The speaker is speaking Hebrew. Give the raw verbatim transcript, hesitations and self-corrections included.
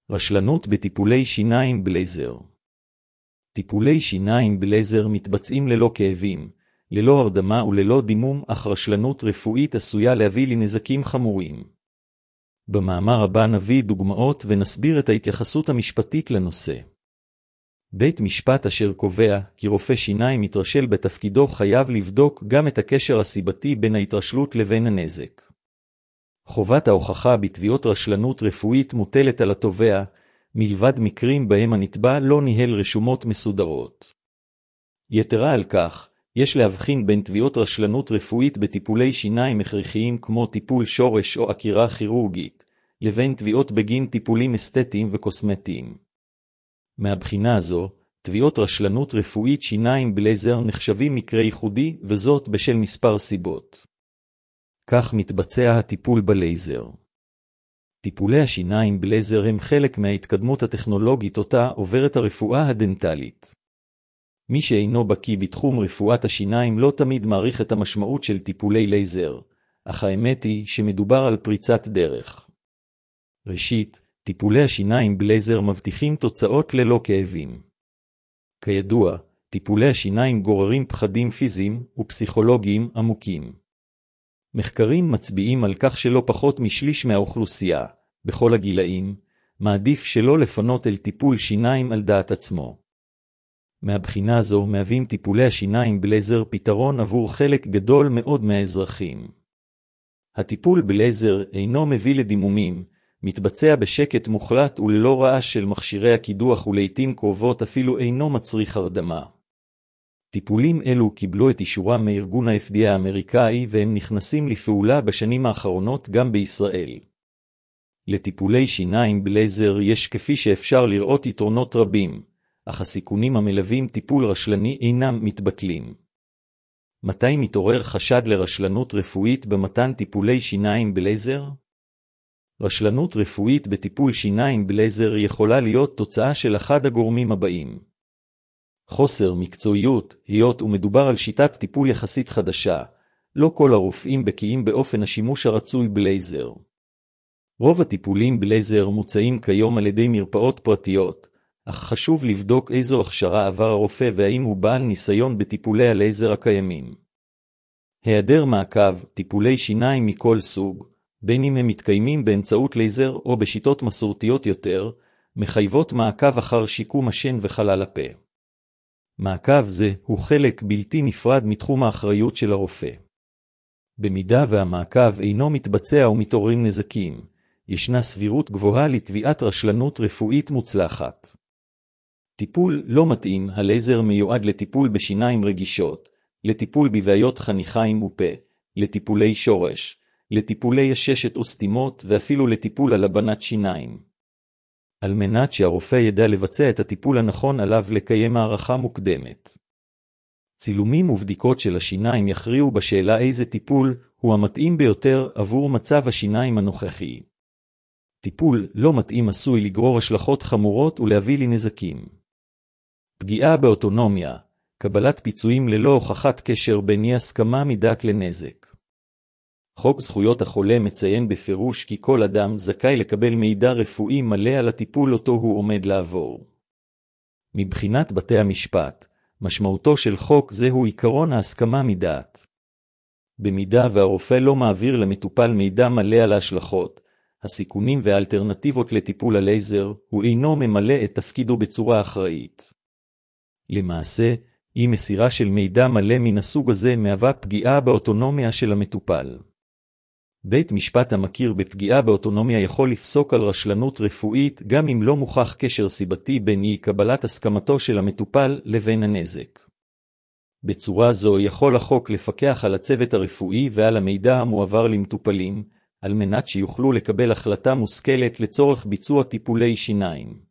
רשלנות בטיפולי שיניים בלייזר. טיפולי שיניים בלייזר מתבצעים ללא כאבים, ללא הרדמה וללא דימום, אך רשלנות רפואית עשויה להביא לנזקים חמורים. במאמר הבא נביא דוגמאות ונסביר את ההתייחסות המשפטית לנושא. בית משפט אשר קובע כי רופא שיניים מתרשל בתפקידו חייב לבדוק גם את הקשר הסיבתי בין ההתרשלות לבין הנזק. חובת ההוכחה בתביעות רשלנות רפואית מוטלת על התובע, מלבד מקרים בהם הנתבע לא ניהל רשומות מסודרות. יתרה על כך, יש להבחין בין תביעות רשלנות רפואית בטיפולי שיניים הכרחיים כמו טיפול שורש או עקירה כירורגית, לבין תביעות בגין טיפולים אסתטיים וקוסמטיים. מהבחינה הזו, תביעות רשלנות רפואית שיניים בלייזר נחשבים מקרה ייחודי, וזאת בשל מספר סיבות. כך מתבצע הטיפול בלייזר. טיפולי השיניים בלייזר הם חלק מההתקדמות הטכנולוגית אותה עוברת הרפואה הדנטלית. מי שאינו בקיא בתחום רפואת השיניים לא תמיד מעריך את המשמעות של טיפולי לייזר, אך האמת היא שמדובר על פריצת דרך. ראשית, טיפולי השיניים בלייזר מבטיחים תוצאות ללא כאבים. כידוע, טיפולי השיניים גוררים פחדים פיזיים ופסיכולוגיים עמוקים. מחקרים מצביעים על כך שלא פחות משליש מהאוכלוסייה, בכל הגילאים, מעדיף שלא לפנות אל טיפול שיניים על דעת עצמו. מהבחינה זו מהווים טיפולי השיניים בלייזר פתרון עבור חלק גדול מאוד מהאזרחים. הטיפול בלייזר אינו מביא לדימומים, מתבצע בשקט מוחלט וללא רעש של מכשירי הקידוח ולעיתים קרובות אפילו אינו מצריך הרדמה. טיפולים אלו קיבלו את אישורם מארגון ה-אף די איי האמריקאי והם נכנסים לפעולה בשנים האחרונות גם בישראל. לטיפולי שיניים בלייזר יש כפי שאפשר לראות יתרונות רבים, אך הסיכונים המלווים טיפול רשלני אינם מתבטלים. מתי מתעורר חשד לרשלנות רפואית במתן טיפולי שיניים בלייזר? רשלנות רפואית בטיפול שיניים בלייזר יכולה להיות תוצאה של אחד הגורמים הבאים. חוסר מקצועיות, היות ומדובר על שיטת טיפול יחסית חדשה, לא כל הרופאים בקיאים באופן השימוש הרצוי בלייזר. רוב הטיפולים בלייזר מוצעים כיום על ידי מרפאות פרטיות, אך חשוב לבדוק איזו הכשרה עבר הרופא והאם הוא בעל ניסיון בטיפולי הלייזר הקיימים. היעדר מעקב, טיפולי שיניים מכל סוג, בין אם הם מתקיימים באמצעות לייזר או בשיטות מסורתיות יותר, מחייבות מעקב אחר שיקום השן וחלל הפה. מעקב זה הוא חלק בלתי נפרד מתחום האחריות של הרופא. במידה והמעקב אינו מתבצע ומתעוררים נזקים, ישנה סבירות גבוהה לתביעת רשלנות רפואית מוצלחת. טיפול לא מתאים, הלייזר מיועד לטיפול בשיניים רגישות, לטיפול בבעיות חניכיים ופה, לטיפולי שורש, לטיפולי הששת וסתימות ואפילו לטיפול על הבנת שיניים. על מנת שהרופא ידע לבצע את הטיפול הנכון עליו לקיים הערכה מוקדמת. צילומים ובדיקות של השיניים יכריעו בשאלה איזה טיפול הוא המתאים ביותר עבור מצב השיניים הנוכחי. טיפול לא מתאים עשוי לגרור השלכות חמורות ולהביא לנזקים. פגיעה באוטונומיה, קבלת פיצויים ללא הוכחת קשר בין אי הסכמה מדעת לנזק. חוק זכויות החולה מציין בפירוש כי כל אדם זכאי לקבל מידע רפואי מלא על הטיפול אותו הוא עומד לעבור. מבחינת בתי המשפט, משמעותו של חוק זה הוא עיקרון ההסכמה מדעת. במידה והרופא לא מעביר למטופל מידע מלא על ההשלכות, הסיכונים והאלטרנטיבות לטיפול הלייזר, הוא אינו ממלא את תפקידו בצורה אחראית. למעשה, אי מסירה של מידע מלא מן הסוג הזה מהווה פגיעה באוטונומיה של המטופל. בית משפט המכיר בפגיעה באוטונומיה יכול לפסוק על רשלנות רפואית גם אם לא מוכח קשר סיבתי בין אי קבלת הסכמתו של המטופל לבין הנזק. בצורה זו יכול החוק לפקח על הצוות הרפואי ועל המידע המועבר למטופלים, על מנת שיוכלו לקבל החלטה מושכלת לצורך ביצוע טיפולי שיניים.